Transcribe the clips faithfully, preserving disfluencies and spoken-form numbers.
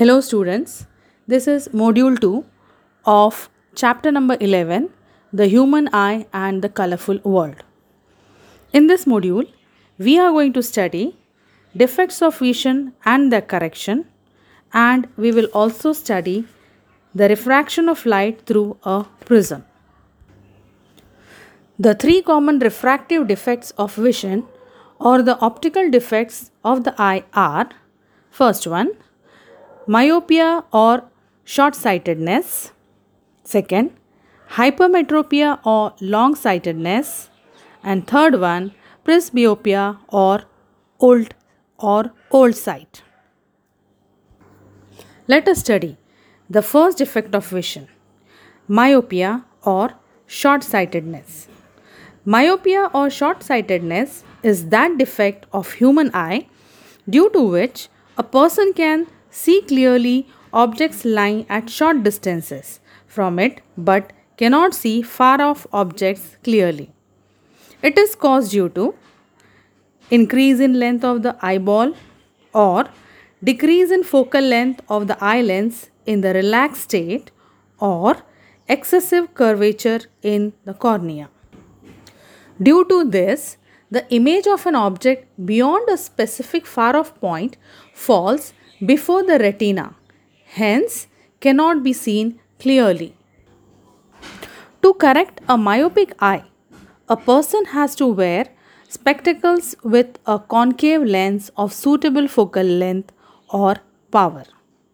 Hello students, this is module two of chapter number eleven, the human eye and the colorful world. In this module, we are going to study defects of vision and their correction, and we will also study the refraction of light through a prism. The three common refractive defects of vision or the optical defects of the eye are: first one, myopia or short-sightedness; second, hypermetropia or long-sightedness; and third one, presbyopia or old or old sight. Let us study the first defect of vision, myopia or short-sightedness. Myopia or short-sightedness is that defect of human eye due to which a person can see clearly objects lying at short distances from it but cannot see far off objects clearly. It is caused due to increase in length of the eyeball or decrease in focal length of the eye lens in the relaxed state or excessive curvature in the cornea. Due to this, the image of an object beyond a specific far off point falls before the retina, hence cannot be seen clearly. To correct a myopic eye, a person has to wear spectacles with a concave lens of suitable focal length or power.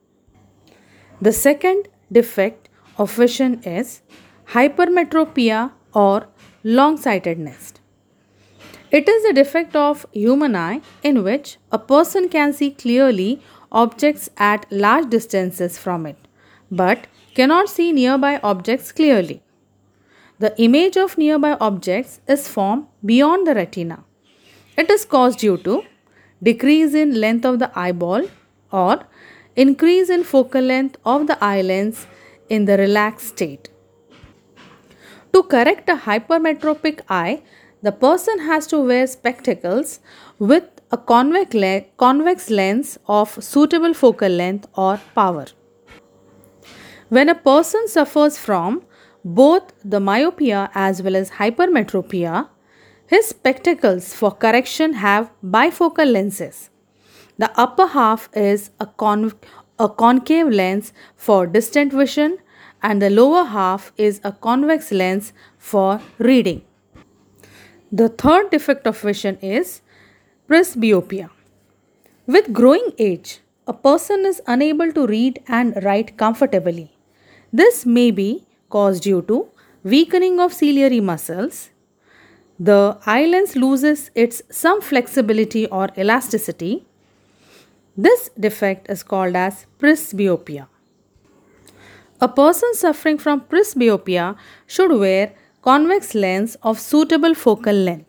The second defect of vision is hypermetropia or long-sightedness. It is a defect of human eye in which a person can see clearly objects at large distances from it, but cannot see nearby objects clearly. The image of nearby objects is formed beyond the retina. It is caused due to decrease in length of the eyeball or increase in focal length of the eye lens in the relaxed state. To correct a hypermetropic eye, the person has to wear spectacles with a convex, le- convex lens of suitable focal length or power. When a person suffers from both the myopia as well as hypermetropia, his spectacles for correction have bifocal lenses. The upper half is a, con- a concave lens for distant vision, and the lower half is a convex lens for reading. The third defect of vision is presbyopia. With growing age, a person is unable to read and write comfortably. This may be caused due to weakening of ciliary muscles. The eye lens loses its some flexibility or elasticity. This defect is called as presbyopia. A person suffering from presbyopia should wear convex lens of suitable focal length.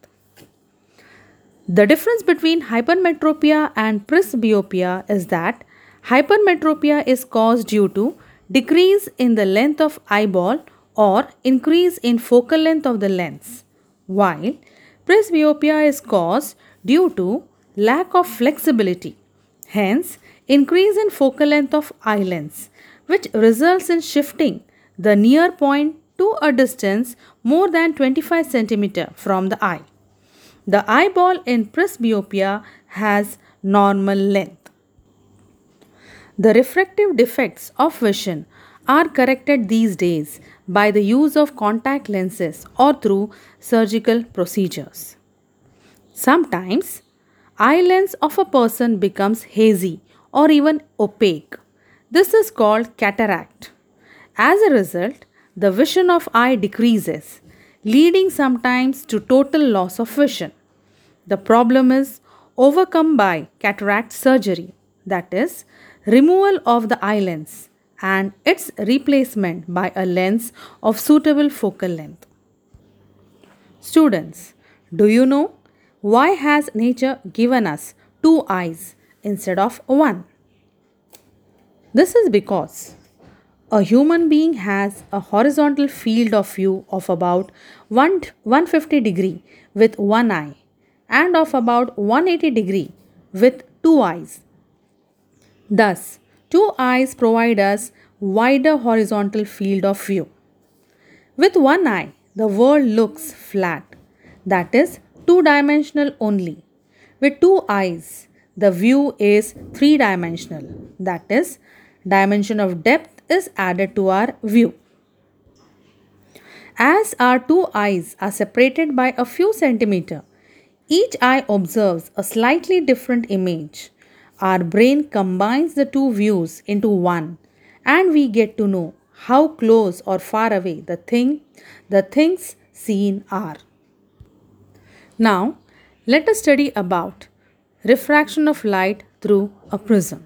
The difference between hypermetropia and presbyopia is that hypermetropia is caused due to decrease in the length of eyeball or increase in focal length of the lens, while presbyopia is caused due to lack of flexibility, hence increase in focal length of eye lens, which results in shifting the near point to a distance more than twenty-five centimeters from the eye. The eyeball in presbyopia has normal length. The refractive defects of vision are corrected these days by the use of contact lenses or through surgical procedures. Sometimes, eye lens of a person becomes hazy or even opaque. This is called cataract. As a result, the vision of eye decreases, leading sometimes to total loss of vision. The problem is overcome by cataract surgery, that is, removal of the eye lens and its replacement by a lens of suitable focal length. Students, do you know why has nature given us two eyes instead of one? This is because a human being has a horizontal field of view of about one hundred fifty degree with one eye and of about one hundred eighty degree with two eyes. Thus, Two eyes provide us wider horizontal field of view. With one eye, the world looks flat, that is two-dimensional only. With two eyes, the view is three-dimensional, that is dimension of depth is added to our view. As our two eyes are separated by a few centimeters, each eye observes a slightly different image. Our brain combines the two views into one, and we get to know how close or far away the thing, the things seen are. Now, let us study about refraction of light through a prism.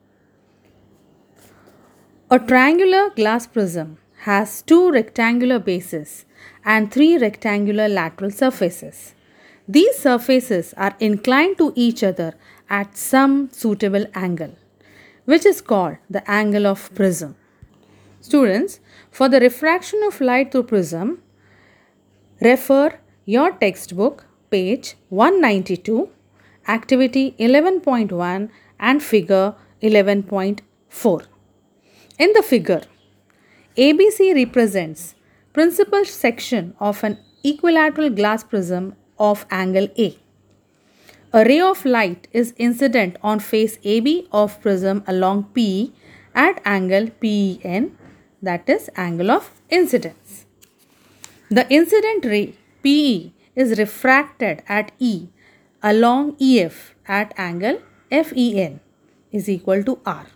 A triangular glass prism has two rectangular bases and three rectangular lateral surfaces. These surfaces are inclined to each other at some suitable angle, which is called the angle of prism. Students, for the refraction of light through prism, refer your textbook page one ninety-two, activity eleven point one and figure eleven point four. In the figure, A B C represents principal section of an equilateral glass prism of angle A. A ray of light is incident on face A B of prism along P at angle P E N, that is angle of incidence. The incident ray P E is refracted at E along E F at angle F E N is equal to R.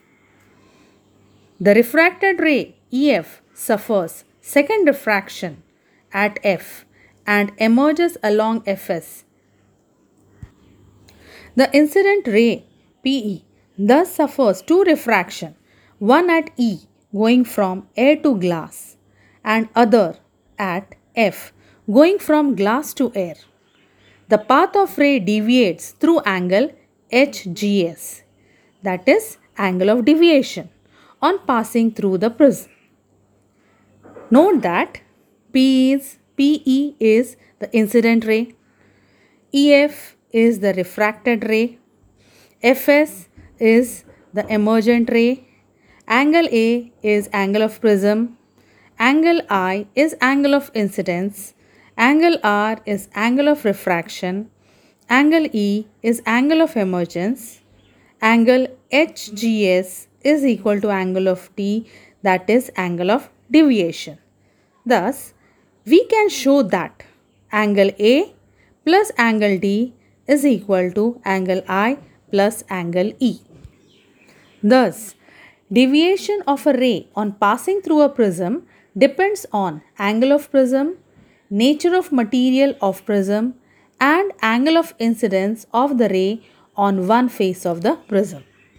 The refracted ray E F suffers second refraction at F and emerges along F S. The incident ray P E thus suffers two refraction, one at E going from air to glass and other at F going from glass to air. The path of ray deviates through angle H G S, that is angle of deviation, on passing through the prism. Note that P is, P E is the incident ray, E F is the refracted ray, F S is the emergent ray, angle A is angle of prism, angle I is angle of incidence, angle R is angle of refraction, angle E is angle of emergence, angle H G S is equal to angle of D, that is angle of deviation. Thus, we can show that angle A plus angle D is equal to angle I plus angle E. Thus, deviation of a ray on passing through a prism depends on angle of prism, nature of material of prism, and angle of incidence of the ray on one face of the prism.